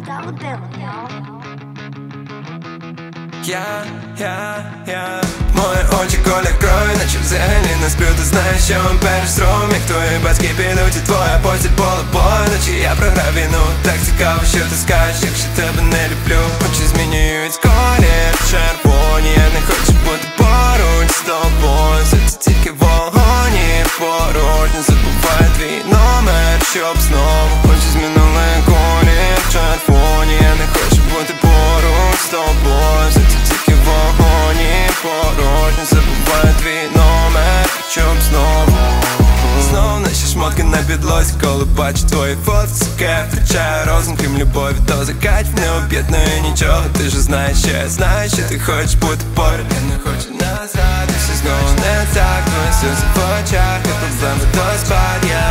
Dollar Demon, y'all. Мої очі колір крові, наче взагалі не сплю. Ти знаєш, що вам перестром, як твої батьки підуть, і твоя постіль поле бою. Я програв війну, так цікаво, що ти скажеш, якщо тебе не люблю. Очі змінюють колір червоні, я не хочу бути поруч з тобою. Це тільки вогонь і порожньо. Забувай твій номер, щоб знову очі змінили колір червоні. Я не хочу бути поруч з тобою. Це тільки вогонь і порожньо. Забувай твій номер, щоб знову. Знову наші шмотки на підлозі, коли бачу твої фото, суке, втрачаю розум, крім любові до закатів, не об'єднує нічого. Ти ж знаєш, що я знаю, що ти хочеш бути поряд. Я не хочу нас зрадити, все знову не так. Твої сльози в очах, і проблеми до спад. Я